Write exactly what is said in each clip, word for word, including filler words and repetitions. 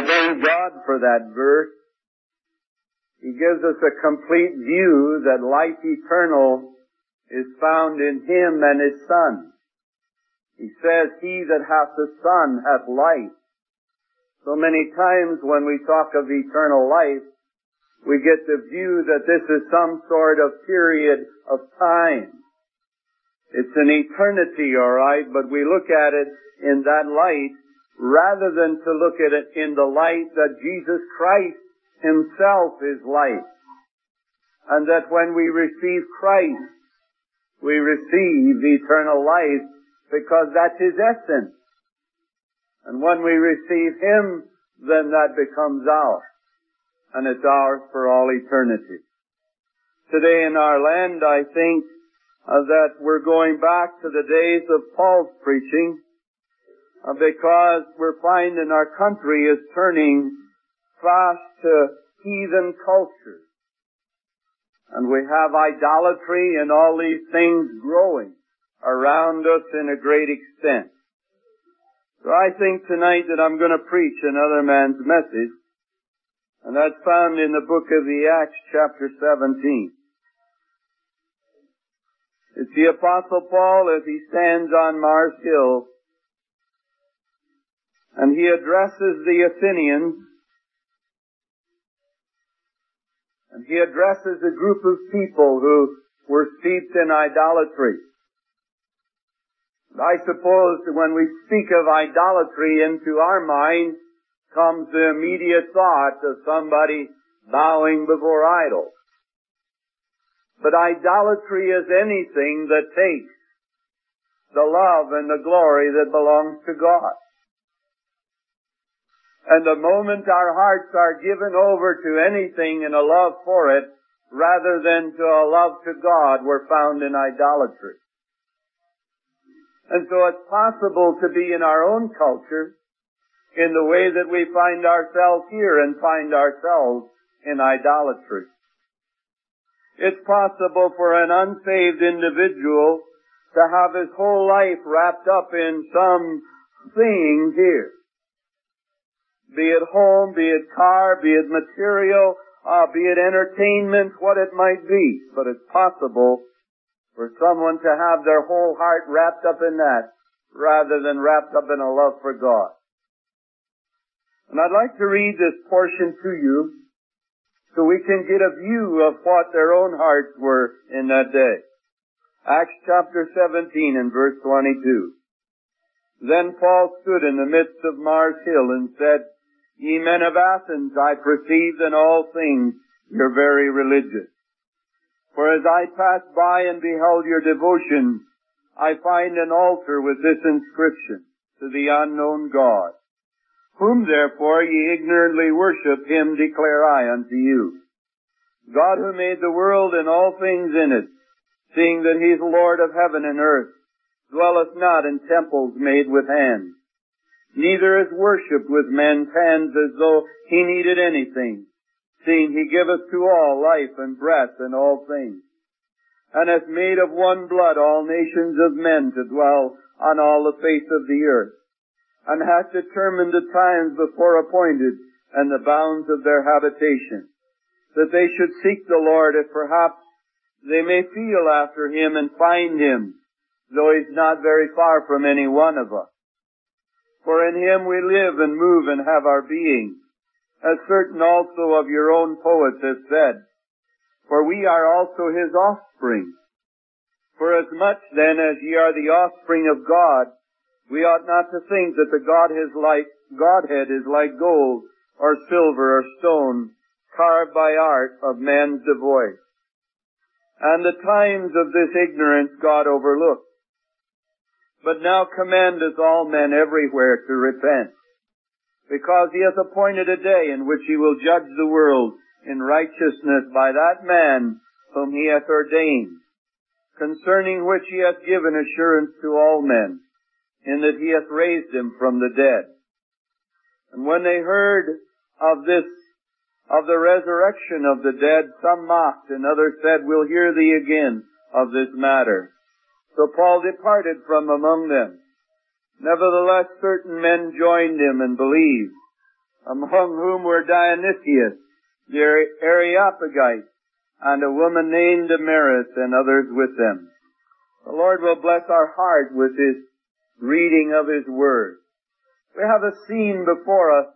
thank God for that verse. He gives us a complete view that life eternal is found in Him and His Son. He says, he that hath the Son hath life. So many times when we talk of eternal life, we get the view that this is some sort of period of time. It's an eternity, all right, but we look at it in that light rather than to look at it in the light that Jesus Christ Himself is life. And that when we receive Christ, we receive eternal life because that's His essence. And when we receive Him, then that becomes ours. And it's ours for all eternity. Today in our land, I think uh, that we're going back to the days of Paul's preaching uh, because we're finding our country is turning fast to heathen culture. And we have idolatry and all these things growing around us in a great extent. So I think tonight that I'm going to preach another man's message, and that's found in the book of the Acts, chapter seventeen. It's the Apostle Paul as he stands on Mars Hill, and he addresses the Athenians, and he addresses a group of people who were steeped in idolatry. I suppose that when we speak of idolatry, into our mind comes the immediate thought of somebody bowing before idols. But idolatry is anything that takes the love and the glory that belongs to God. And the moment our hearts are given over to anything in a love for it, rather than to a love to God, we're found in idolatry. And so it's possible to be in our own culture in the way that we find ourselves here and find ourselves in idolatry. It's possible for an unsaved individual to have his whole life wrapped up in some thing here. Be it home, be it car, be it material, uh, be it entertainment, what it might be. But it's possible for someone to have their whole heart wrapped up in that, rather than wrapped up in a love for God. And I'd like to read this portion to you, so we can get a view of what their own hearts were in that day. Acts chapter seventeen and verse twenty-two. Then Paul stood in the midst of Mars Hill and said, Ye men of Athens, I perceive in all things you're very religious. For as I passed by and beheld your devotion, I find an altar with this inscription, to the unknown God. Whom therefore ye ignorantly worship, him declare I unto you. God who made the world and all things in it, seeing that he is Lord of heaven and earth, dwelleth not in temples made with hands, neither is worshipped with men's hands as though he needed anything, seeing he giveth to all life and breath and all things, and hath made of one blood all nations of men to dwell on all the face of the earth, and hath determined the times before appointed and the bounds of their habitation, that they should seek the Lord, if perhaps they may feel after him and find him, though he's not very far from any one of us. For in him we live and move and have our being, as certain also of your own poets have said, for we are also his offspring. For as much then as ye are the offspring of God, we ought not to think that the Godhead is like, Godhead is like gold, or silver, or stone, carved by art of man's device. And the times of this ignorance God overlooked. But now commandeth all men everywhere to repent, because he hath appointed a day in which he will judge the world in righteousness by that man whom he hath ordained, concerning which he hath given assurance to all men, in that he hath raised him from the dead. And when they heard of this, of the resurrection of the dead, some mocked, and others said, We'll hear thee again of this matter. So Paul departed from among them. Nevertheless, certain men joined him and believed, among whom were Dionysius, the Areopagite, and a woman named Damaris, and others with them. The Lord will bless our heart with His reading of His Word. We have a scene before us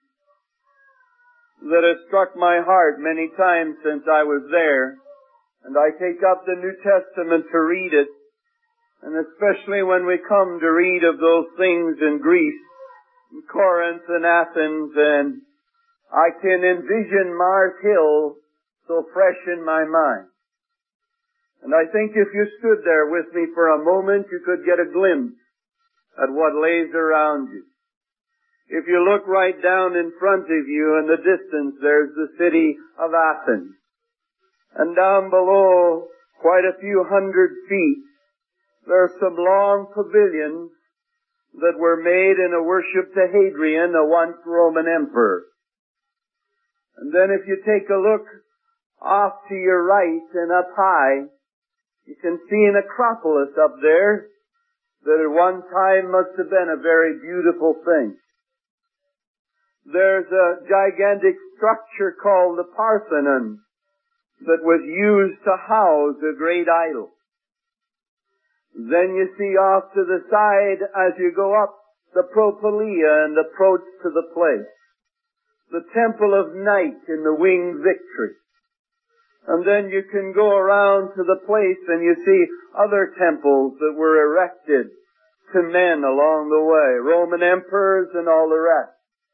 that has struck my heart many times since I was there, and I take up the New Testament to read it, and especially when we come to read of those things in Greece, in Corinth and Athens, and I can envision Mars Hill so fresh in my mind. And I think if you stood there with me for a moment, you could get a glimpse at what lays around you. If you look right down in front of you in the distance, there's the city of Athens. And down below, quite a few hundred feet, there are some long pavilions that were made in a worship to Hadrian, a once Roman emperor. And then if you take a look off to your right and up high, you can see an Acropolis up there that at one time must have been a very beautiful thing. There's a gigantic structure called the Parthenon that was used to house a great idol. Then you see off to the side as you go up the Propylaea and approach to the place. The Temple of Night in the Winged Victory. And then you can go around to the place and you see other temples that were erected to men along the way, Roman emperors and all the rest.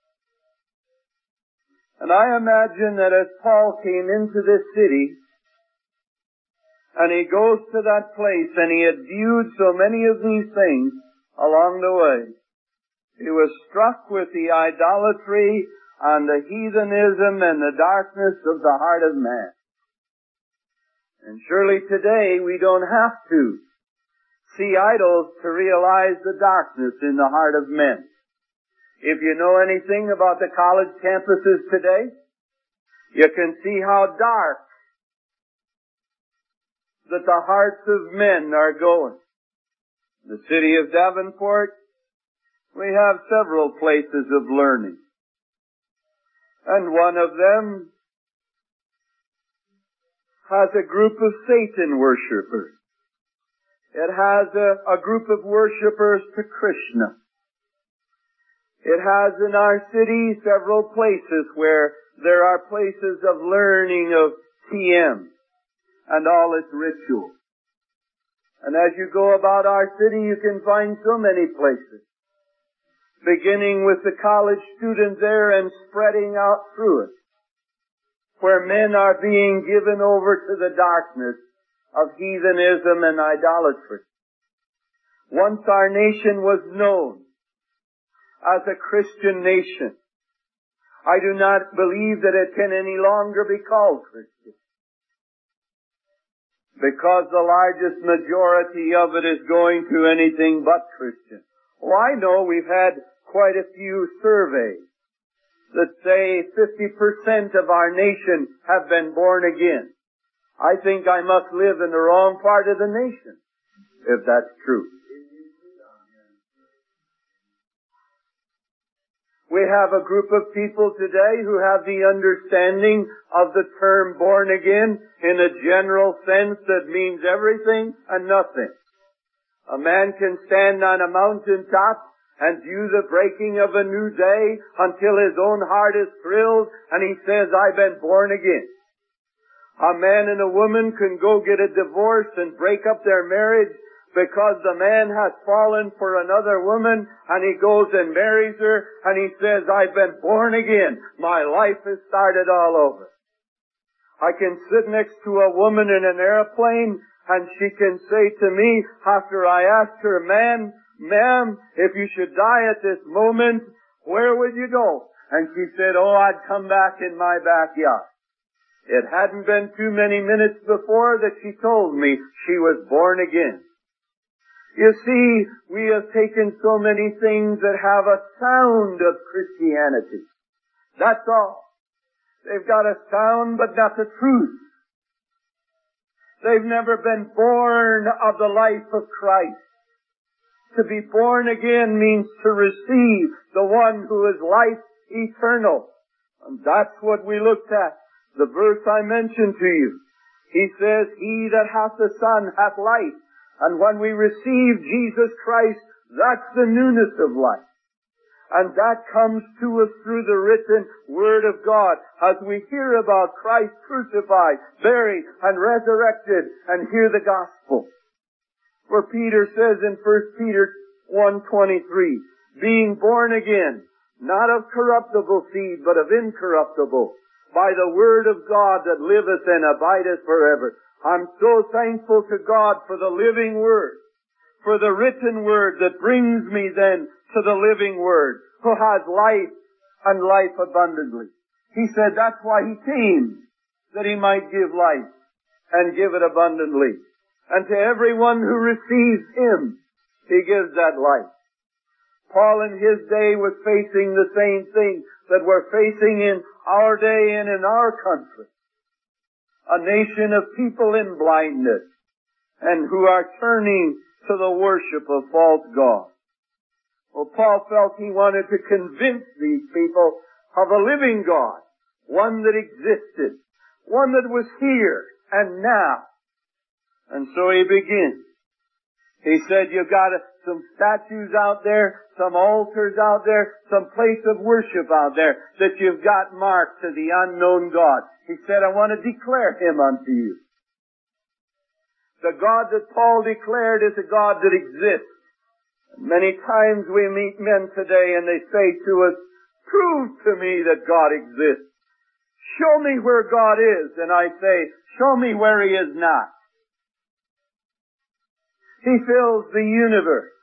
And I imagine that as Paul came into this city, and he goes to that place, and he had viewed so many of these things along the way, he was struck with the idolatry and the heathenism and the darkness of the heart of man. And surely today we don't have to see idols to realize the darkness in the heart of men. If you know anything about the college campuses today, you can see how dark that the hearts of men are going. In the city of Davenport, we have several places of learning. And one of them has a group of Satan worshippers. It has a, a group of worshippers to Krishna. It has in our city several places where there are places of learning of T M and all its rituals. And as you go about our city, you can find so many places, beginning with the college student there and spreading out through it, where men are being given over to the darkness of heathenism and idolatry. Once our nation was known as a Christian nation. I do not believe that it can any longer be called Christian, because the largest majority of it is going to anything but Christian. Oh, I know we've had quite a few surveys that say fifty percent of our nation have been born again. I think I must live in the wrong part of the nation if that's true. We have a group of people today who have the understanding of the term born again in a general sense that means everything and nothing. A man can stand on a mountaintop and view the breaking of a new day until his own heart is thrilled and he says, I've been born again. A man and a woman can go get a divorce and break up their marriage because the man has fallen for another woman and he goes and marries her and he says, I've been born again. My life has started all over. I can sit next to a woman in an airplane and she can say to me after I asked her, man, ma'am, if you should die at this moment, where would you go? And she said, oh, I'd come back in my backyard. It hadn't been too many minutes before that she told me she was born again. You see, we have taken so many things that have a sound of Christianity. That's all. They've got a sound, but not the truth. They've never been born of the life of Christ. To be born again means to receive the one who is life eternal. And that's what we looked at. The verse I mentioned to you. He says, he that hath the Son hath life. And when we receive Jesus Christ, that's the newness of life. And that comes to us through the written Word of God as we hear about Christ crucified, buried, and resurrected, and hear the gospel. For Peter says in First Peter one twenty-three, being born again, not of corruptible seed, but of incorruptible, by the Word of God that liveth and abideth forever. I'm so thankful to God for the living Word, for the written Word that brings me then to the living Word, who has life and life abundantly. He said that's why He came, that He might give life and give it abundantly. And to everyone who receives Him, He gives that life. Paul in his day was facing the same thing that we're facing in our day and in our country. A nation of people in blindness and who are turning to the worship of false gods. Well, Paul felt he wanted to convince these people of a living God, one that existed, one that was here and now. And so he begins. He said, you've got some statues out there, some altars out there, some place of worship out there that you've got marked to the unknown God. He said, I want to declare Him unto you. The God that Paul declared is a God that exists. Many times we meet men today and they say to us, prove to me that God exists. Show me where God is. And I say, show me where He is not. He fills the universe.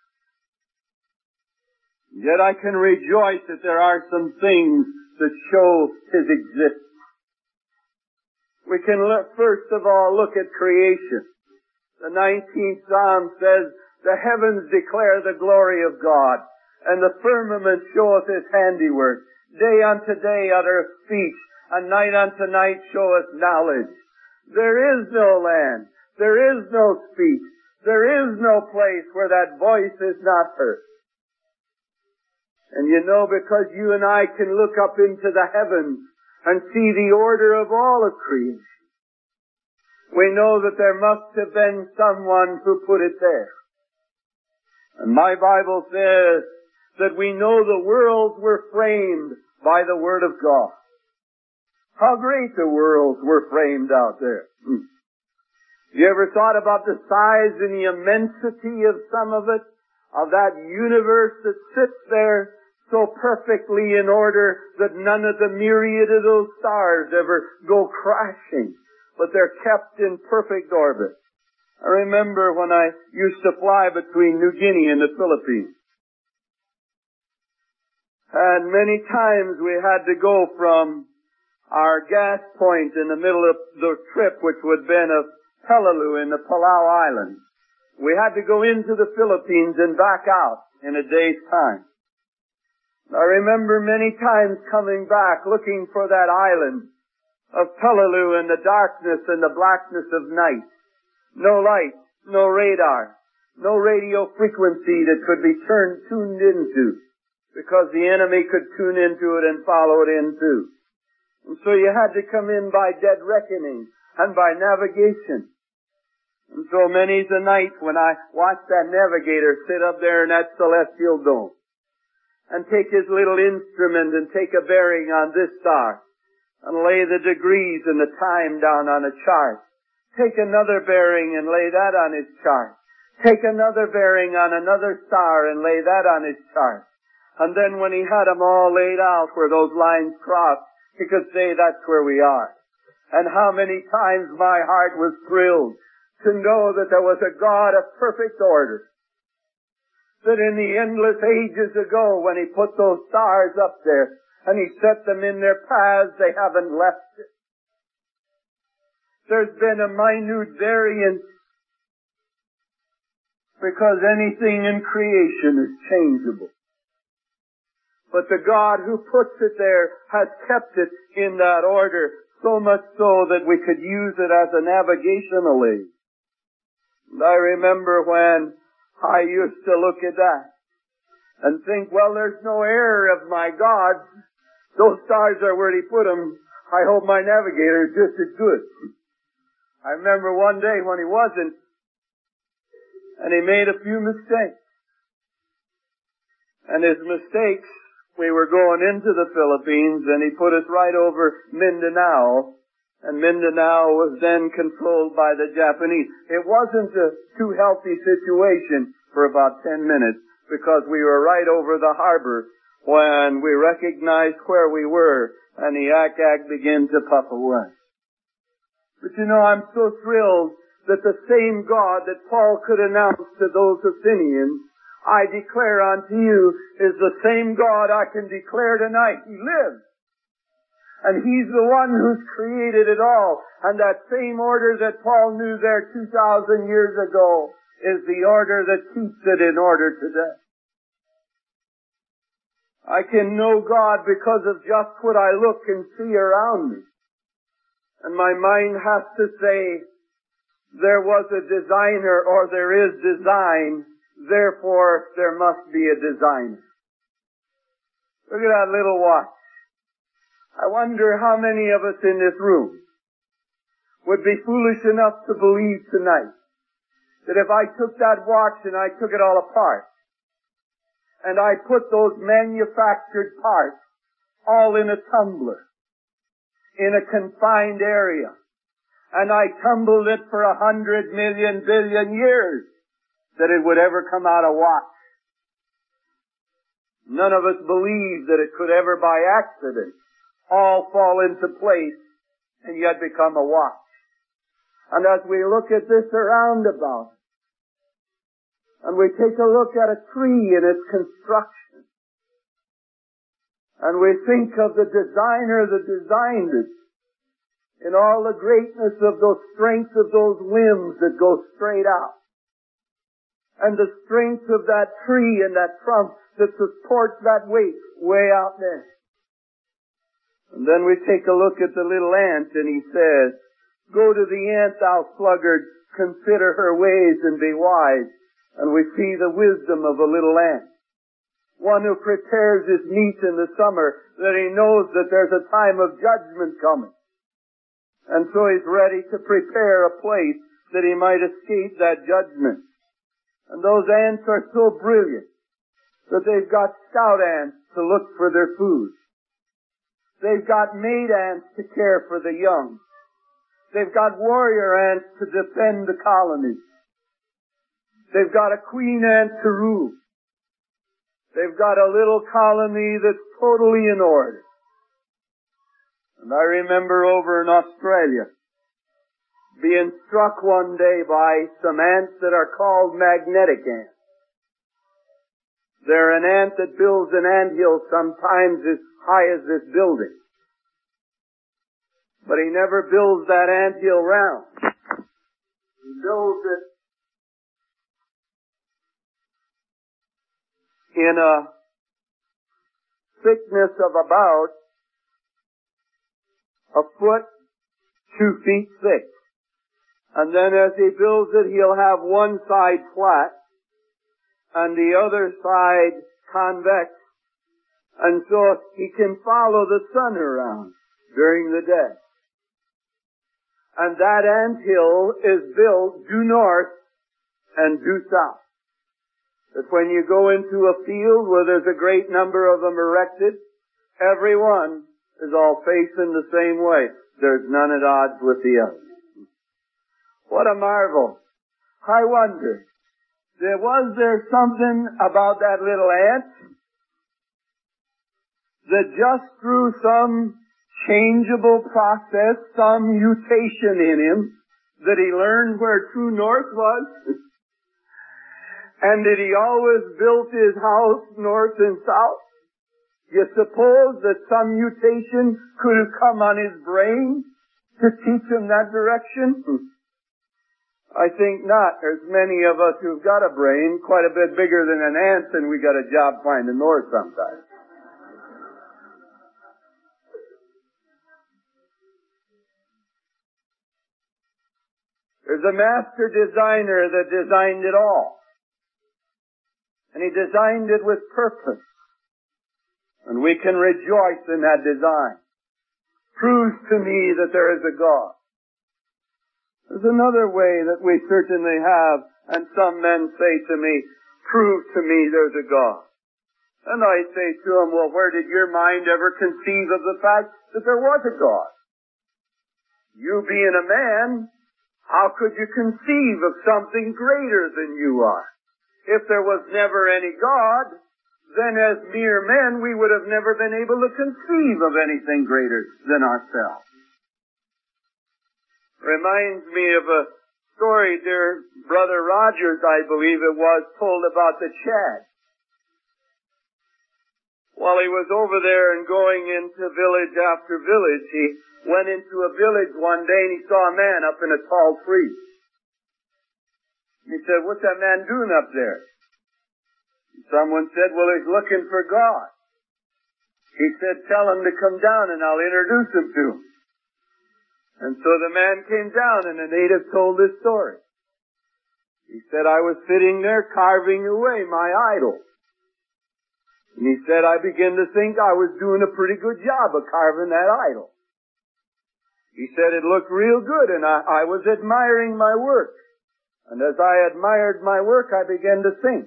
Yet I can rejoice that there are some things that show His existence. We can look, first of all look at creation. The nineteenth Psalm says, the heavens declare the glory of God, and the firmament showeth His handiwork. Day unto day uttereth speech, and night unto night showeth knowledge. There is no land, there is no speech, there is no place where that voice is not heard. And you know, because you and I can look up into the heavens and see the order of all of creation, we know that there must have been someone who put it there. And my Bible says that we know the worlds were framed by the Word of God. How great the worlds were framed out there. Hmm. You ever thought about the size and the immensity of some of it? Of that universe that sits there so perfectly in order that none of the myriad of those stars ever go crashing, but they're kept in perfect orbit. I remember when I used to fly between New Guinea and the Philippines. And many times we had to go from our gas point in the middle of the trip, which would have been of Peleliu in the Palau Islands. We had to go into the Philippines and back out in a day's time. I remember many times coming back looking for that island of Peleliu in the darkness and the blackness of night. No light, no radar, no radio frequency that could be turned, tuned into, because the enemy could tune into it and follow it in too. And so you had to come in by dead reckoning and by navigation. And so many's the night when I watched that navigator sit up there in that celestial dome and take his little instrument and take a bearing on this star and lay the degrees and the time down on a chart. Take another bearing and lay that on his chart. Take another bearing on another star and lay that on his chart. And then when he had them all laid out where those lines crossed, he could say that's where we are. And how many times my heart was thrilled to know that there was a God of perfect order. That in the endless ages ago when He put those stars up there and He set them in their paths, they haven't left it. There's been a minute variance because anything in creation is changeable. But the God who puts it there has kept it in that order, so much so that we could use it as a navigational aid. And I remember when I used to look at that and think, well, there's no error of my gods Those stars are where he put them. I hope my navigator is just as good. I remember one day when he wasn't, and he made a few mistakes. And his mistakes, we were going into the Philippines, and he put us right over Mindanao, and Mindanao was then controlled by the Japanese. It wasn't a too healthy situation for about ten minutes, because we were right over the harbor when we recognized where we were, and the ack-ack began to puff away. But you know, I'm so thrilled that the same God that Paul could announce to those Athenians, I declare unto you, is the same God I can declare tonight. He lives. And He's the one who's created it all. And that same order that Paul knew there two thousand years ago is the order that keeps it in order today. I can know God because of just what I look and see around me. And my mind has to say, there was a designer, or there is design, therefore there must be a designer. Look at that little watch. I wonder how many of us in this room would be foolish enough to believe tonight that if I took that watch and I took it all apart, and I put those manufactured parts all in a tumbler, in a confined area, and I tumbled it for a hundred million billion years, that it would ever come out a watch. None of us believe that it could ever by accident all fall into place and yet become a watch. And as we look at this around about, and we take a look at a tree in its construction, and we think of the designer that designed it, in all the greatness of those strength of those limbs that go straight out, and the strength of that tree and that trunk that supports that weight way out there. And then we take a look at the little ant, and he says, "Go to the ant, thou sluggard, consider her ways and be wise." And we see the wisdom of a little ant. One who prepares his meat in the summer, that he knows that there's a time of judgment coming. And so he's ready to prepare a place that he might escape that judgment. And those ants are so brilliant that they've got scout ants to look for their food. They've got maid ants to care for the young. They've got warrior ants to defend the colony. They've got a queen ant to rule. They've got a little colony that's totally in order. And I remember over in Australia being struck one day by some ants that are called magnetic ants. They're an ant that builds an anthill sometimes as high as this building. But he never builds that anthill round. He builds it in a thickness of about a foot, two feet thick. And then as he builds it, he'll have one side flat and the other side convex. And so he can follow the sun around during the day. And that anthill is built due north and due south. That when you go into a field where there's a great number of them erected, every one is all facing the same way. There's none at odds with the other. What a marvel. I wonder, there was there something about that little ant that just through some changeable process, some mutation in him, that he learned where true north was? And did he always build his house north and south? You suppose that some mutation could have come on his brain to teach him that direction? I think not. There's many of us who've got a brain quite a bit bigger than an ant's, and we got a job finding north sometimes. There's a master designer that designed it all. And he designed it with purpose. And we can rejoice in that design. Proves to me that there is a God. There's another way that we certainly have, and some men say to me, prove to me there's a God. And I say to them, well, where did your mind ever conceive of the fact that there was a God? You being a man, how could you conceive of something greater than you are? If there was never any God, then as mere men we would have never been able to conceive of anything greater than ourselves. Reminds me of a story dear Brother Rogers, I believe it was, told about the Chad. While he was over there and going into village after village, he went into a village one day and he saw a man up in a tall tree. He said, what's that man doing up there? And someone said, well, he's looking for God. He said, tell him to come down and I'll introduce him to him. And so the man came down and the native told this story. He said, I was sitting there carving away my idol. And he said, I began to think I was doing a pretty good job of carving that idol. He said, it looked real good and I, I was admiring my work. And as I admired my work, I began to think,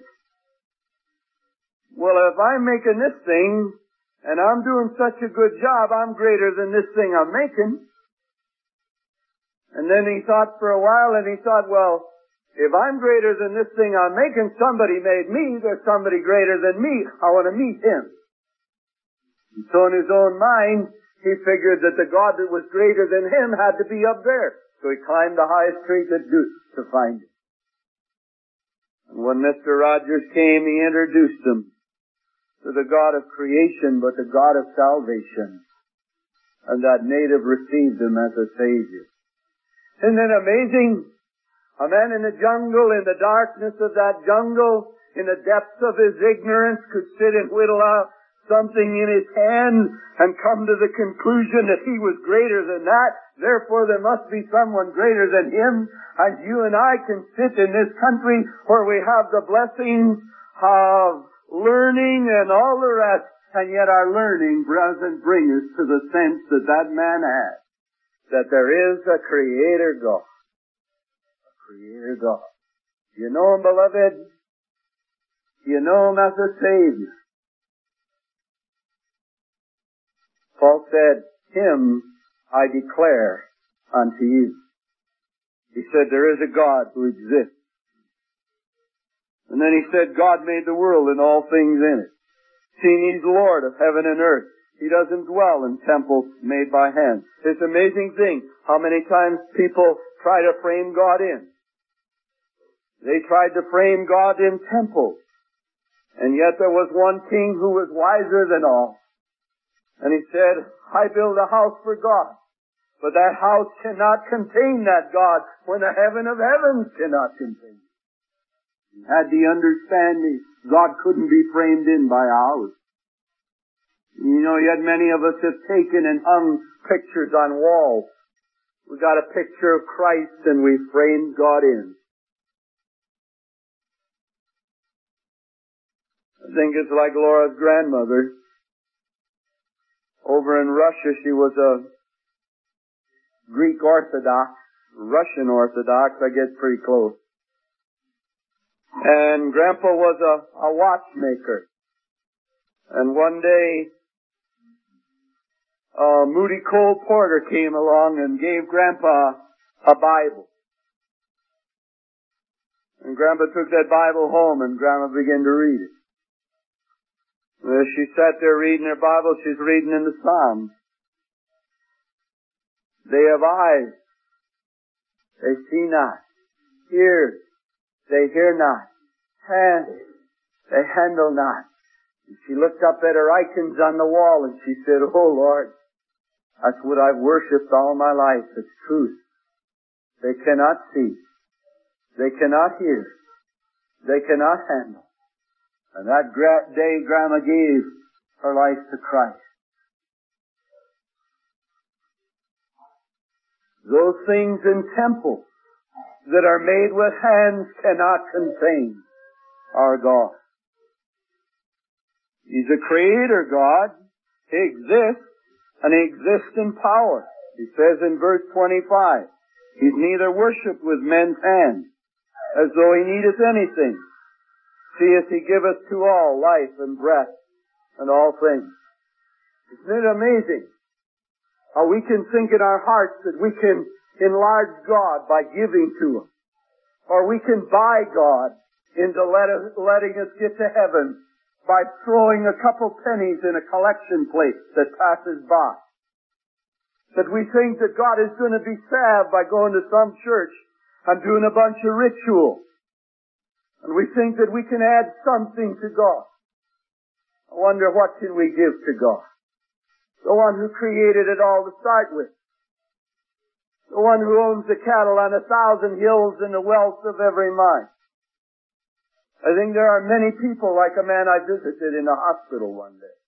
well, if I'm making this thing and I'm doing such a good job, I'm greater than this thing I'm making. And then he thought for a while and he thought, well, if I'm greater than this thing I'm making, somebody made me, there's somebody greater than me, I want to meet him. And so in his own mind, he figured that the God that was greater than him had to be up there. So he climbed the highest tree to do, to find him. And when Mister Rogers came, he introduced him to the God of creation, but the God of salvation. And that native received him as a Savior. Isn't it amazing? A man in the jungle, in the darkness of that jungle, in the depths of his ignorance, could sit and whittle out something in his hand and come to the conclusion that he was greater than that. Therefore, there must be someone greater than him. And you and I can sit in this country where we have the blessings of learning and all the rest, and yet our learning doesn't bring us to the sense that that man had. That there is a Creator God. A Creator God. You know him, beloved? You know him as a Savior. Paul said, him I declare unto you. He said, there is a God who exists. And then he said, God made the world and all things in it. Seeing he's Lord of heaven and earth. He doesn't dwell in temples made by hands. It's an amazing thing how many times people try to frame God in. They tried to frame God in temples. And yet there was one king who was wiser than all. And he said, I build a house for God. But that house cannot contain that God when the heaven of heavens cannot contain it. He had the understanding God couldn't be framed in by a house. You know, yet many of us have taken and hung pictures on walls. We got a picture of Christ and we framed God in. I think it's like Laura's grandmother. Over in Russia, she was a Greek Orthodox, Russian Orthodox, I guess pretty close. And Grandpa was a, a watchmaker. And one day, Uh, Moody Cole Porter came along and gave Grandpa a Bible. And Grandpa took that Bible home and Grandma began to read it. And as she sat there reading her Bible, she's reading in the Psalms. They have eyes, they see not. Ears, they hear not. Hands, they handle not. And she looked up at her icons on the wall and she said, oh Lord, that's what I've worshipped all my life. It's truth. They cannot see. They cannot hear. They cannot handle. And that day Grandma gave her life to Christ. Those things in temples that are made with hands cannot contain our God. He's a creator God. He exists, and He exists in power. He says in verse twenty-five, He's neither worshipped with men's hands, as though He needeth anything. Seeth He giveth to all life and breath and all things. Isn't it amazing how we can think in our hearts that we can enlarge God by giving to Him, or we can buy God into let us, letting us get to heaven by throwing a couple pennies in a collection plate that passes by. That we think that God is going to be salved by going to some church and doing a bunch of rituals. And we think that we can add something to God. I wonder, what can we give to God? The one who created it all to start with. The one who owns the cattle on a thousand hills and the wealth of every mine. I think there are many people like a man I visited in a hospital one day.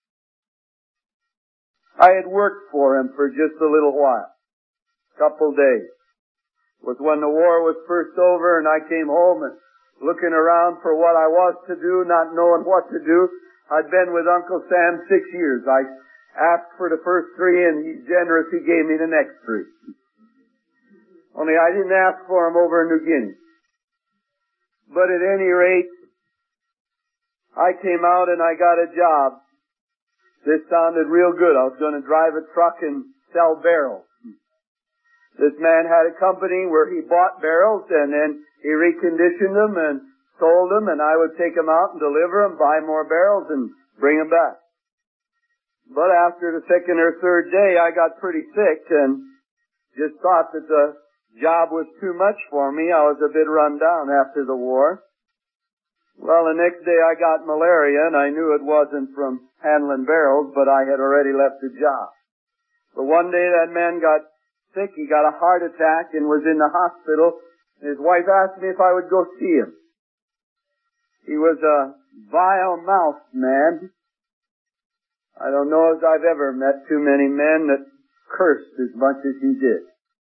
I had worked for him for just a little while. Couple days. It was when the war was first over and I came home and looking around for what I was to do, not knowing what to do. I'd been with Uncle Sam six years. I asked for the first three and he generously gave me the next three. Only I didn't ask for them over in New Guinea. But at any rate, I came out and I got a job. This sounded real good. I was going to drive a truck and sell barrels. This man had a company where he bought barrels and then he reconditioned them and sold them, and I would take them out and deliver them, buy more barrels and bring them back. But after the second or third day, I got pretty sick and just thought that the job was too much for me. I was a bit run down after the war. Well, the next day I got malaria, and I knew it wasn't from handling barrels, but I had already left the job. But one day that man got sick. He got a heart attack and was in the hospital. His wife asked me if I would go see him. He was a vile-mouthed man. I don't know as I've ever met too many men that cursed as much as he did.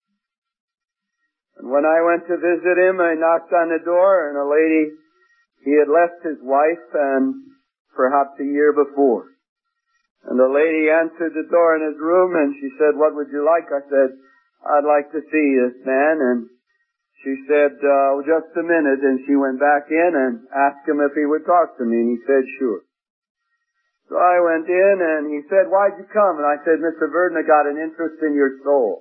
And when I went to visit him, I knocked on the door, and a lady, he had left his wife and perhaps a year before. And the lady answered the door in his room, and she said, "What would you like?" I said, "I'd like to see this man." And she said, uh, "Just a minute." And she went back in and asked him if he would talk to me, and he said, "Sure." So I went in, and he said, "Why'd you come?" And I said, "Mister Verdon, I got an interest in your soul."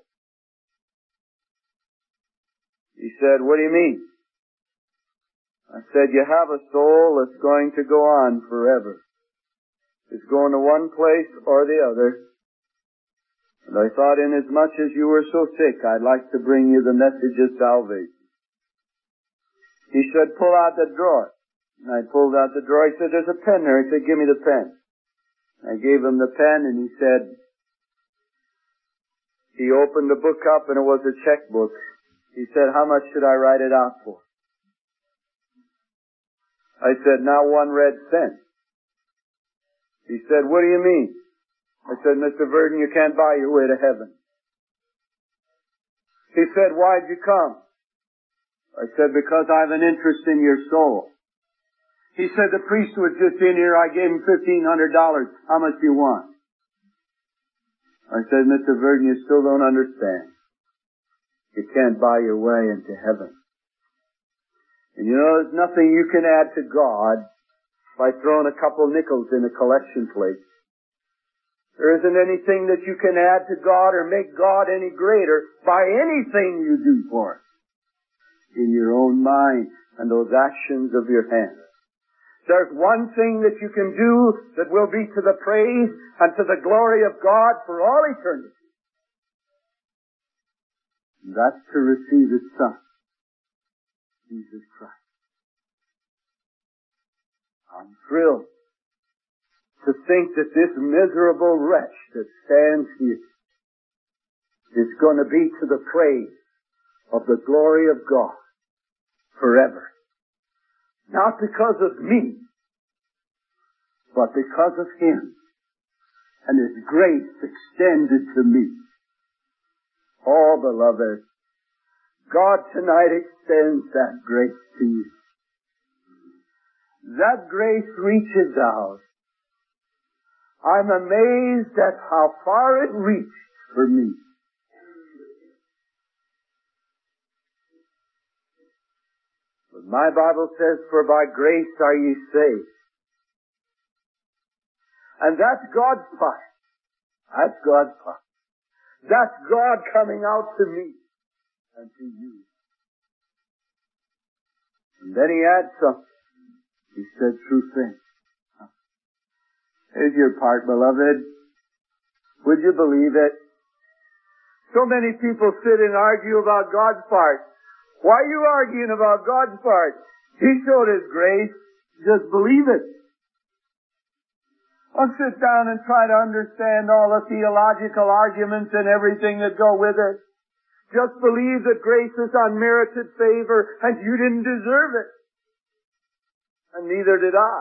He said, "What do you mean?" I said, "You have a soul that's going to go on forever. It's going to one place or the other. And I thought, inasmuch as you were so sick, I'd like to bring you the message of salvation." He said, "Pull out the drawer." And I pulled out the drawer. He said, "There's a pen there." He said, "Give me the pen." I gave him the pen, and he said, he opened the book up, and it was a checkbook. He said, "How much should I write it out for?" I said, "Not one red cent." He said, "What do you mean?" I said, "Mister Verdon, you can't buy your way to heaven." He said, "Why'd you come?" I said, "Because I have an interest in your soul." He said, "The priest was just in here. I gave him fifteen hundred dollars. How much do you want?" I said, "Mister Verdon, you still don't understand. You can't buy your way into heaven. And you know, there's nothing you can add to God by throwing a couple nickels in a collection plate. There isn't anything that you can add to God or make God any greater by anything you do for Him in your own mind and those actions of your hands. There's one thing that you can do that will be to the praise and to the glory of God for all eternity. And that's to receive His Son, Jesus Christ. I'm thrilled to think that this miserable wretch that stands here is going to be to the praise of the glory of God forever. Not because of me, but because of Him and His grace extended to me. Oh, beloved, God tonight extends that grace to you. That grace reaches out I'm amazed at how far it reached for me. But my Bible says, for by grace are ye saved. And that's God's part. That's God's part. That's God coming out to me and to you. And then he adds something. He said, true things. Here's your part, beloved. Would you believe it? So many people sit and argue about God's part. Why are you arguing about God's part? He showed His grace. Just believe it. I'll sit down and try to understand all the theological arguments and everything that go with it. Just believe that grace is unmerited favor and you didn't deserve it. And neither did I.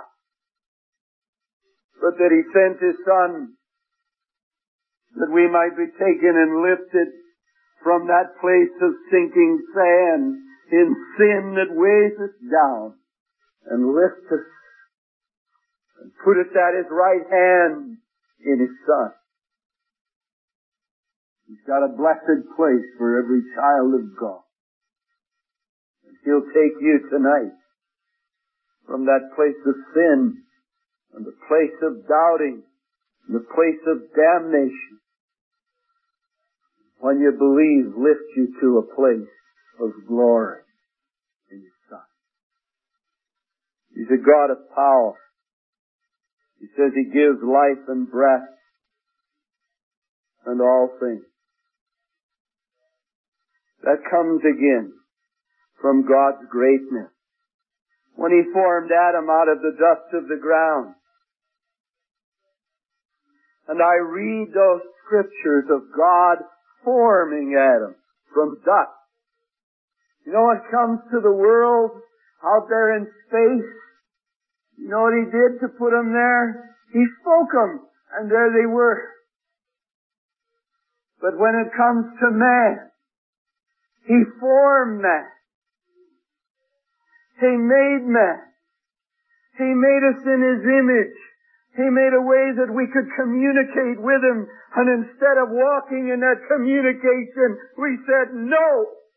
But that He sent His Son that we might be taken and lifted from that place of sinking sand in sin that weighs us down and lift us and put us at His right hand in His Son. He's got a blessed place for every child of God. And He'll take you tonight from that place of sin and the place of doubting and the place of damnation. When you believe, lift you to a place of glory in His Son. He's a God of power. He says He gives life and breath and all things. That comes again from God's greatness. When He formed Adam out of the dust of the ground. And I read those scriptures of God forming Adam from dust. You know what comes to the world out there in space? You know what He did to put them there? He spoke them, and there they were. But when it comes to man, He formed man. He made man. He made us in His image. He made a way that we could communicate with Him. And instead of walking in that communication, we said no.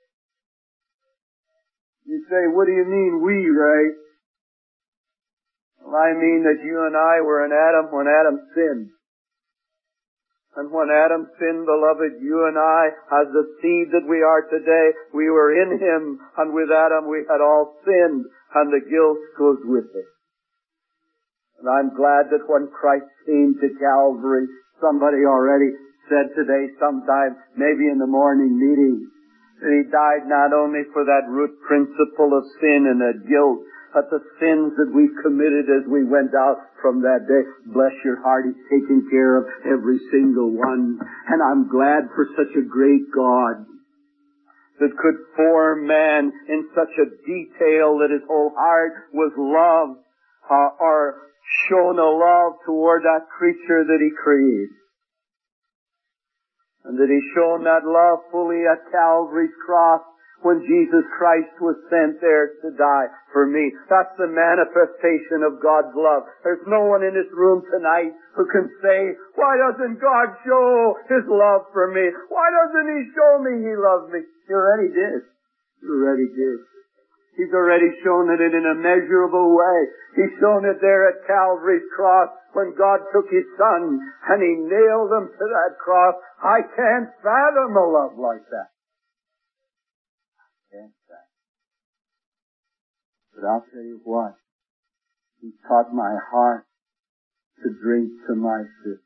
You say, what do you mean we, Ray? Well, I mean that you and I were in Adam when Adam sinned. And when Adam sinned, beloved, you and I, as the seed that we are today, we were in Him, and with Adam we had all sinned, and the guilt goes with it. And I'm glad that when Christ came to Calvary, somebody already said today sometime, maybe in the morning meeting, that He died not only for that root principle of sin and that guilt, but the sins that we committed as we went out from that day. Bless your heart, He's taken care of every single one. And I'm glad for such a great God that could form man in such a detail that His whole heart was love, uh, or shown a love toward that creature that He created. And that He shown that love fully at Calvary's cross when Jesus Christ was sent there to die for me. That's the manifestation of God's love. There's no one in this room tonight who can say, why doesn't God show His love for me? Why doesn't He show me He loves me? He already did. He already did. He's already shown it in an immeasurable way. He's shown it there at Calvary's cross when God took His Son and He nailed Him to that cross. I can't fathom a love like that. I can't fathom. But I'll tell you what. He taught my heart to drink to my system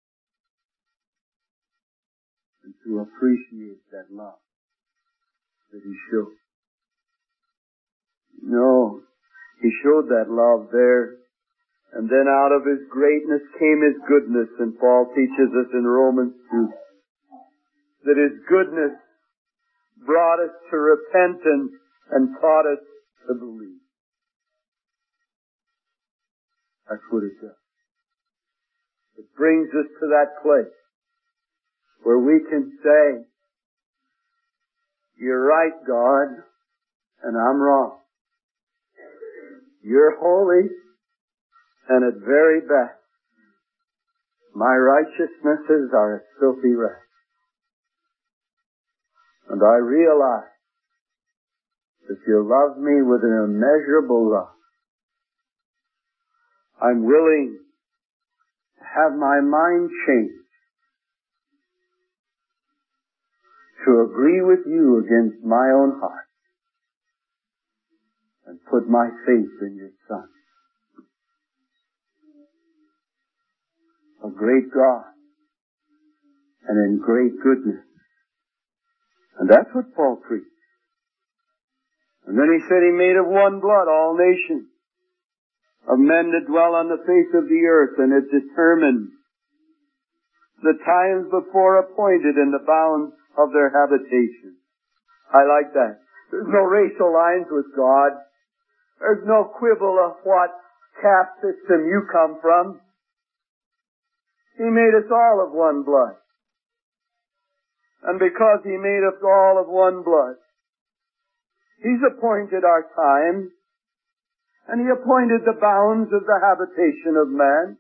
and to appreciate that love that He showed. No, He showed that love there. And then out of His greatness came His goodness. And Paul teaches us in Romans two that His goodness brought us to repentance and taught us to believe. That's what it does. It brings us to that place where we can say, you're right, God, and I'm wrong. You're holy, and at very best, My righteousnesses are as filthy rags. And I realize that you love me with an immeasurable love. I'm willing to have my mind changed to agree with you against my own heart and put my faith in your Son. A great God and in great goodness. And that's what Paul preached. And then he said he made of one blood all nations of men that dwell on the face of the earth, and it determined the times before appointed and the bounds of their habitation. I like that. There's no racial lines with God. There's no quibble of what caste system you come from. He made us all of one blood. And because He made us all of one blood, He's appointed our time, and He appointed the bounds of the habitation of man.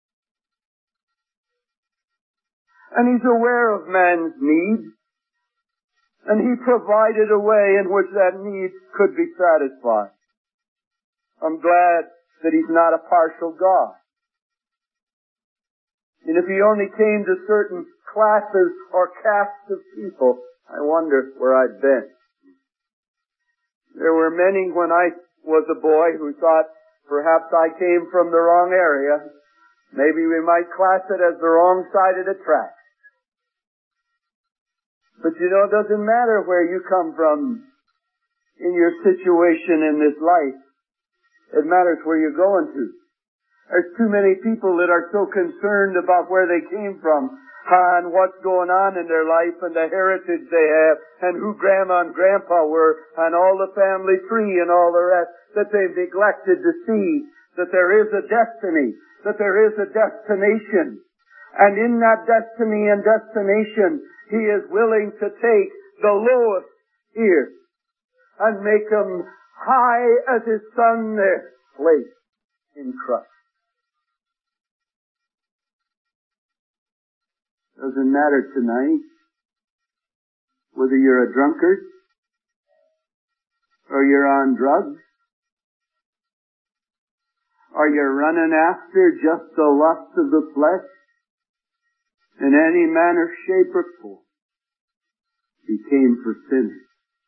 And He's aware of man's need, and He provided a way in which that need could be satisfied. I'm glad that He's not a partial God. And if He only came to certain classes or castes of people, I wonder where I'd been. There were many when I was a boy who thought perhaps I came from the wrong area. Maybe we might class it as the wrong side of the track. But you know, it doesn't matter where you come from in your situation in this life. It matters where you're going to. There's too many people that are so concerned about where they came from and what's going on in their life and the heritage they have and who grandma and grandpa were and all the family tree and all the rest, that they've neglected to see that there is a destiny, that there is a destination. And in that destiny and destination, He is willing to take the lowest here and make them high as His Son there, placed in Christ. Doesn't matter tonight whether you're a drunkard or you're on drugs or you're running after just the lust of the flesh in any manner, shape, or form. He came for sinners.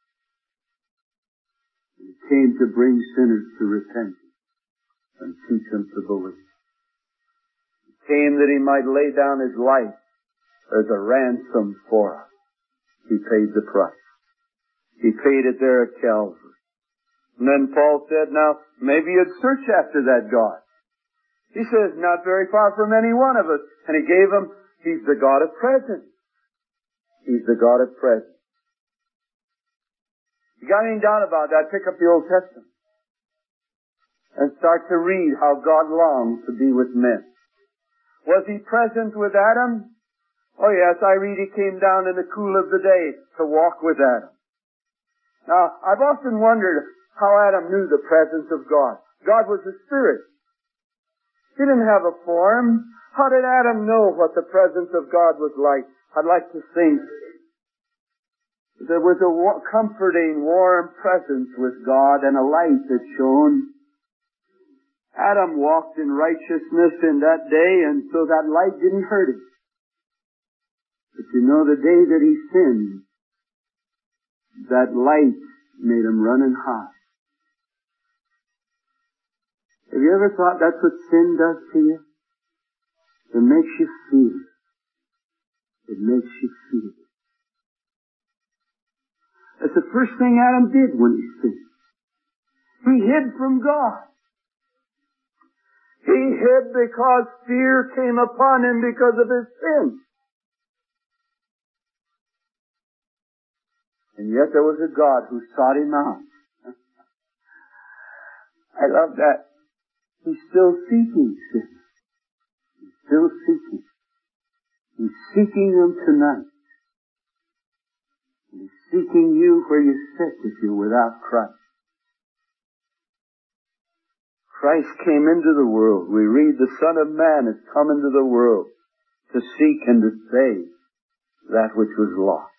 He came to bring sinners to repentance and teach them to believe. He came that He might lay down His life as a ransom for us. He paid the price. He paid it there at Calvary. And then Paul said, now, maybe you'd search after that God. He says, not very far from any one of us. And He gave him, He's the God of presence. He's the God of presence. You got any doubt about that? Pick up the Old Testament and start to read how God longs to be with men. Was He present with Adam? Oh yes, I read He came down in the cool of the day to walk with Adam. Now, I've often wondered how Adam knew the presence of God. God was a spirit. He didn't have a form. How did Adam know what the presence of God was like? I'd like to think there was a comforting, warm presence with God and a light that shone. Adam walked in righteousness in that day, and so that light didn't hurt him. But you know, the day that he sinned, that light made him run and hide. Have you ever thought that's what sin does to you? It makes you feel it. It makes you feel it. That's the first thing Adam did when he sinned. He hid from God. He hid because fear came upon him because of his sin. And yet there was a God who sought him out. I love that. He's still seeking sinners. He's still seeking. He's seeking them tonight. And He's seeking you where you sit if you're without Christ. Christ came into the world. We read the Son of Man has come into the world to seek and to save that which was lost.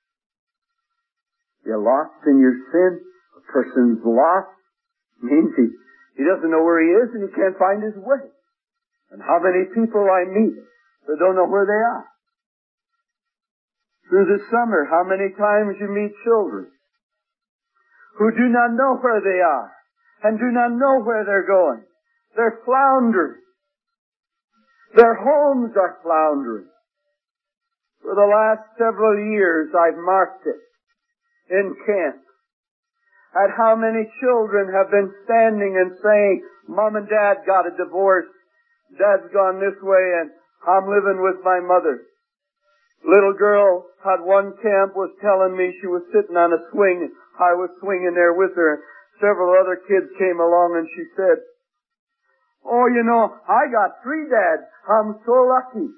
You're lost in your sin. A person's lost means he, he doesn't know where he is and he can't find his way. And how many people I meet that don't know where they are. Through the summer, how many times you meet children who do not know where they are and do not know where they're going. They're floundering. Their homes are floundering. For the last several years, I've marked it in camp at how many children have been standing and saying, Mom and Dad got a divorce. Dad's gone this way and I'm living with my mother. Little girl at one camp was telling me she was sitting on a swing. I was swinging there with her. Several other kids came along and she said, oh, you know, I got three dads. I'm so lucky.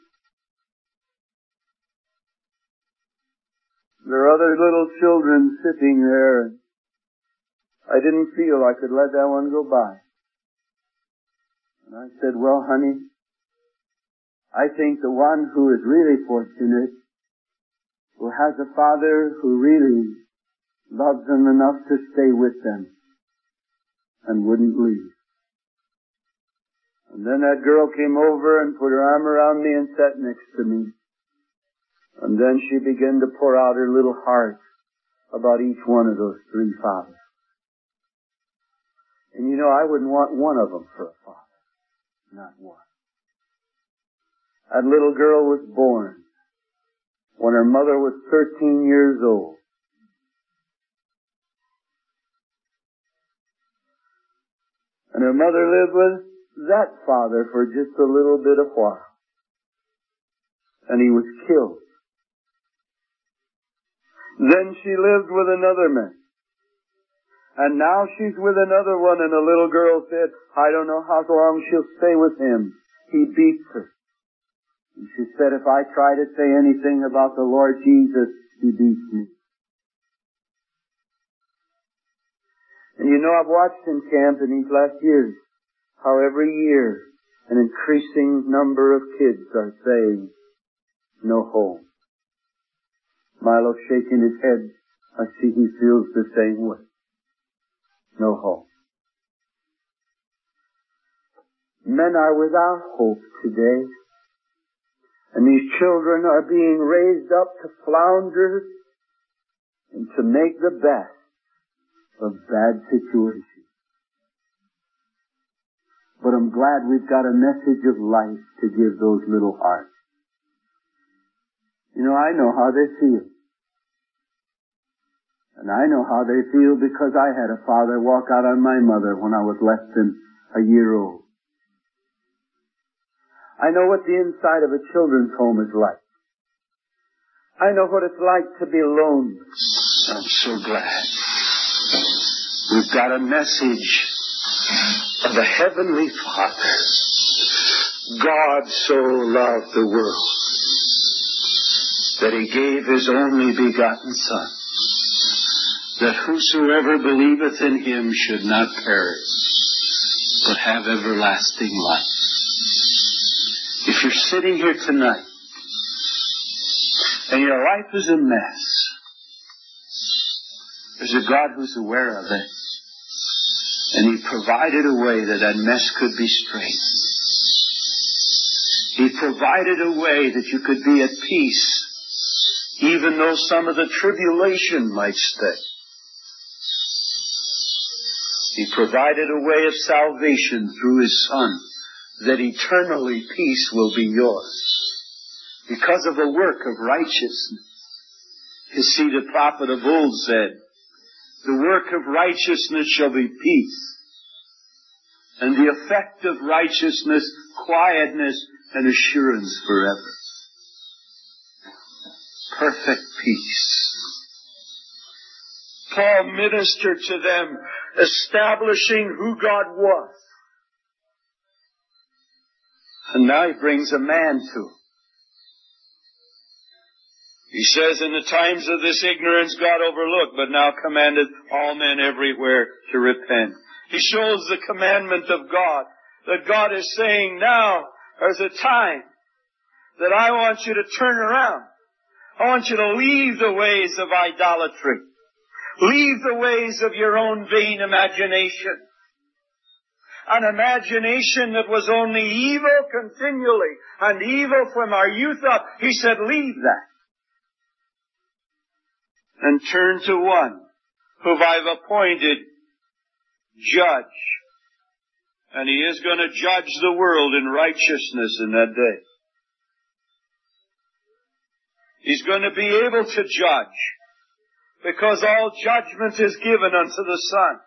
There are other little children sitting there. I didn't feel I could let that one go by. And I said, well, honey, I think the one who is really fortunate, who has a father who really loves them enough to stay with them and wouldn't leave. And then that girl came over and put her arm around me and sat next to me. And then she began to pour out her little heart about each one of those three fathers. And you know, I wouldn't want one of them for a father. Not one. That little girl was born when her mother was thirteen years old. And her mother lived with that father for just a little bit of while. And he was killed. Then she lived with another man. And now she's with another one, and the little girl said, I don't know how long she'll stay with him. He beats her. And she said, if I try to say anything about the Lord Jesus, he beats me. And you know, I've watched in camp in these last years how every year an increasing number of kids are saying, no home. Milo's shaking his head. I see he feels the same way. No home. Men are without hope today. And these children are being raised up to flounder and to make the best of bad situations. But I'm glad we've got a message of life to give those little hearts. You know, I know how they feel. And I know how they feel because I had a father walk out on my mother when I was less than a year old. I know what the inside of a children's home is like. I know what it's like to be lonely. I'm so glad we've got a message of the Heavenly Father. God so loved the world that He gave His only begotten Son, that whosoever believeth in Him should not perish, but have everlasting life. If you're sitting here tonight, and your life is a mess, there's a God who's aware of it. And He provided a way that that mess could be straight. He provided a way that you could be at peace, even though some of the tribulation might stay. He provided a way of salvation through His Son, that eternally peace will be yours because of a work of righteousness. You see, the prophet of old said, the work of righteousness shall be peace, and the effect of righteousness, quietness and assurance forever. Perfect peace. Paul ministered to them, establishing who God was. And now he brings a man to them. He says, in the times of this ignorance God overlooked, but now commandeth all men everywhere to repent. He shows the commandment of God, that God is saying, now there's a time that I want you to turn around. I want you to leave the ways of idolatry. Leave the ways of your own vain imagination. An imagination that was only evil continually, and evil from our youth up. He said, leave that. And turn to one whom I've appointed judge. And He is going to judge the world in righteousness in that day. He's going to be able to judge, because all judgment is given unto the Son.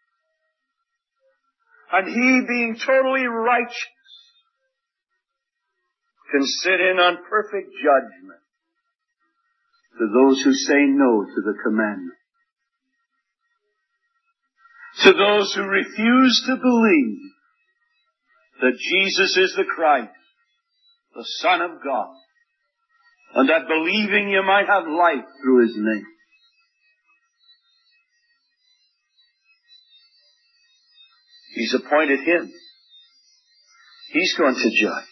And He, being totally righteous, can sit in on perfect judgment to those who say no to the commandment. To those who refuse to believe that Jesus is the Christ, the Son of God, and that believing you might have life through His name. He's appointed Him. He's going to judge.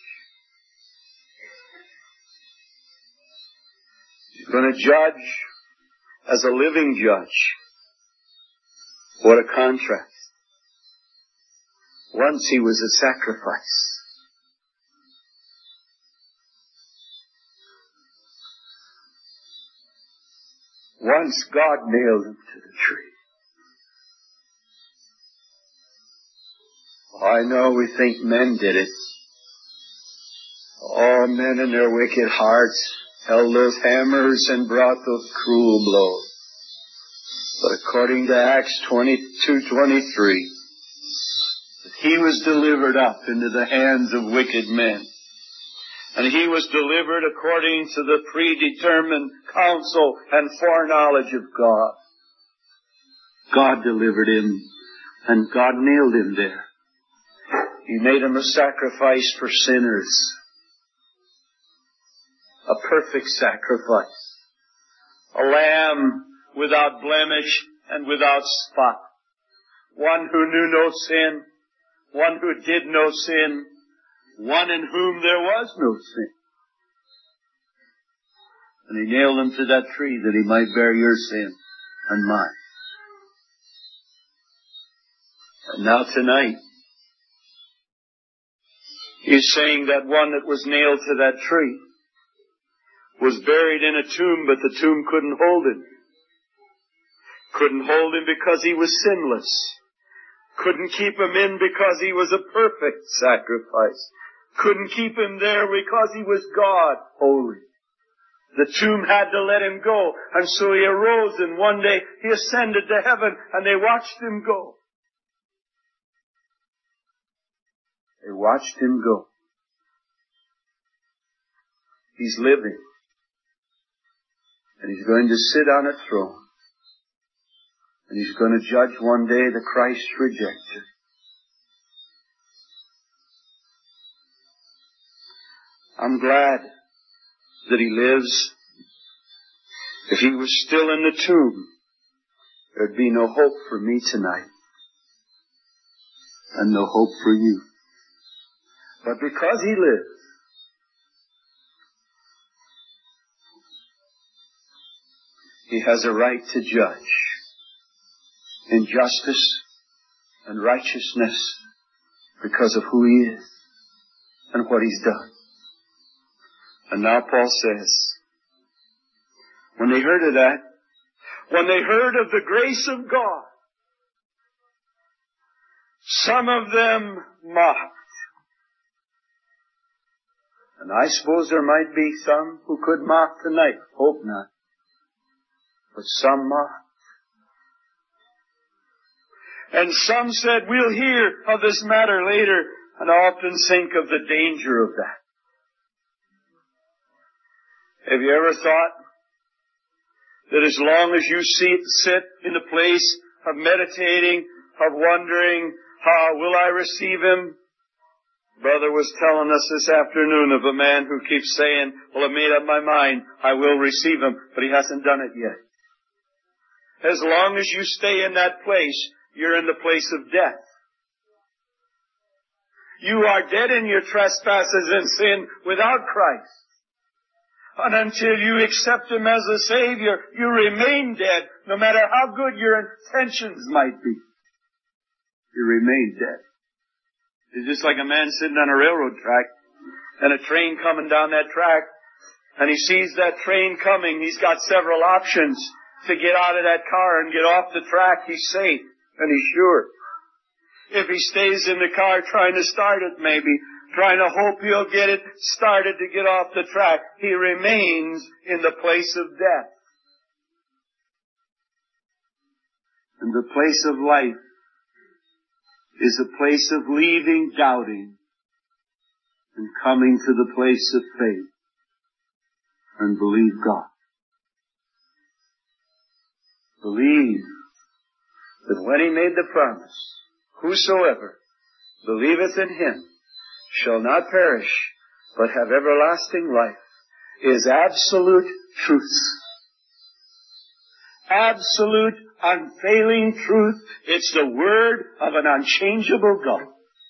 He's going to judge as a living judge. What a contrast. Once He was a sacrifice. Once God nailed Him to the tree. I know we think men did it. All men in their wicked hearts held those hammers and brought those cruel blows. But according to Acts twenty-two twenty-three, He was delivered up into the hands of wicked men. And He was delivered according to the predetermined counsel and foreknowledge of God. God delivered Him, and God nailed Him there. He made Him a sacrifice for sinners. A perfect sacrifice. A lamb without blemish and without spot. One who knew no sin. One who did no sin. One in whom there was no sin. And He nailed Him to that tree that He might bear your sin and mine. And now tonight, He's saying that one that was nailed to that tree was buried in a tomb, but the tomb couldn't hold Him. Couldn't hold Him because He was sinless. Couldn't keep Him in because He was a perfect sacrifice. Couldn't keep Him there because He was God, holy. The tomb had to let Him go, and so He arose, and one day He ascended to heaven, and they watched Him go. They watched Him go. He's living. And He's going to sit on a throne. And He's going to judge one day the Christ rejected. I'm glad that He lives. If He was still in the tomb, there'd be no hope for me tonight. And no hope for you. But because He lives, He has a right to judge in justice and righteousness because of who He is and what He's done. And now Paul says, when they heard of that, when they heard of the grace of God, some of them mocked. And I suppose there might be some who could mock tonight. Hope not. But some mocked. And some said, we'll hear of this matter later. And I often think of the danger of that. Have you ever thought that as long as you sit, sit in the place of meditating, of wondering, how will I receive Him? Brother was telling us this afternoon of a man who keeps saying, well, I made up my mind, I will receive Him, but he hasn't done it yet. As long as you stay in that place, you're in the place of death. You are dead in your trespasses and sin without Christ. And until you accept Him as a Savior, you remain dead, no matter how good your intentions might be. You remain dead. It's just like a man sitting on a railroad track and a train coming down that track, and he sees that train coming. He's got several options to get out of that car and get off the track. He's safe and he's sure. If he stays in the car trying to start it maybe, trying to hope he'll get it started to get off the track, he remains in the place of death. And the place of life is a place of leaving doubting and coming to the place of faith and believe God. Believe that when He made the promise, whosoever believeth in Him shall not perish, but have everlasting life, is absolute truth. Absolute, unfailing truth. It's the word of an unchangeable God.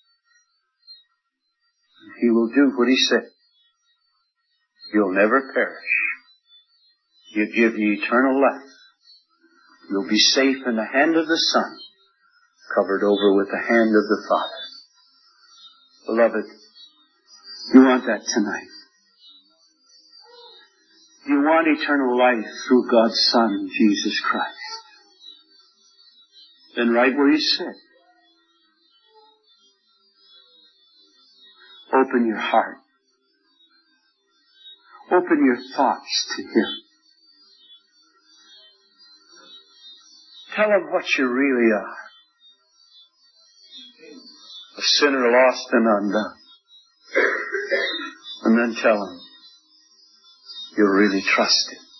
He will do what He said. You'll never perish. He'll give you eternal life. You'll be safe in the hand of the Son, covered over with the hand of the Father. Beloved, you want that tonight. You want eternal life through God's Son, Jesus Christ. Then right where you sit, open your heart. Open your thoughts to Him. Tell Him what you really are. A sinner lost and undone. And then tell Him you'll really trust Him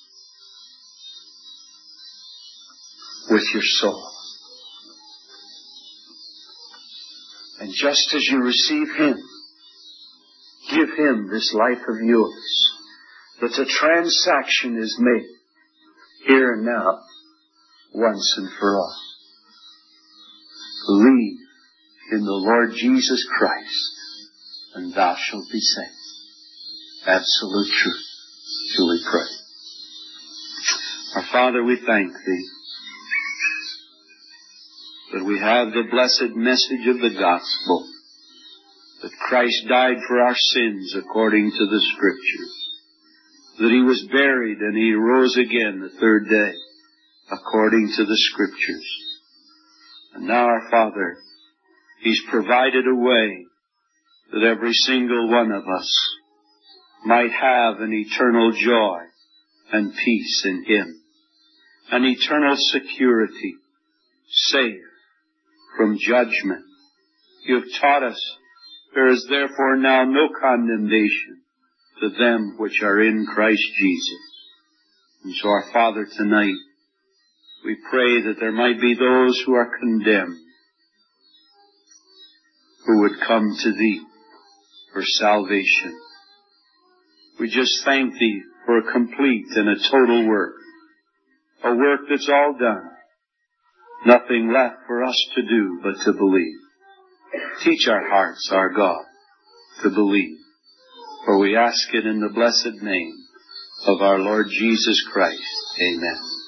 with your soul. And just as you receive Him, give Him this life of yours, that the transaction is made here and now, once and for all. Believe in the Lord Jesus Christ, and thou shalt be saved. Absolute truth. Shall we pray? Our Father, we thank Thee that we have the blessed message of the gospel, that Christ died for our sins according to the Scriptures, that He was buried and He rose again the third day according to the Scriptures. And now, our Father, He's provided a way that every single one of us might have an eternal joy and peace in Him, an eternal security, safe from judgment. You have taught us there is therefore now no condemnation to them which are in Christ Jesus. And so, our Father, tonight, we pray that there might be those who are condemned, who would come to Thee for salvation. We just thank Thee for a complete and a total work, a work that's all done, nothing left for us to do but to believe. Teach our hearts, our God, to believe, for we ask it in the blessed name of our Lord Jesus Christ. Amen.